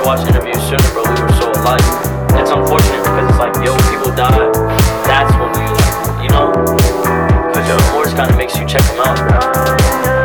started watching interviews sooner, bro, we were so alike. It's unfortunate because it's like, yo, when people die, that's when we, like, you know? Because your remorse kind of makes you check them out.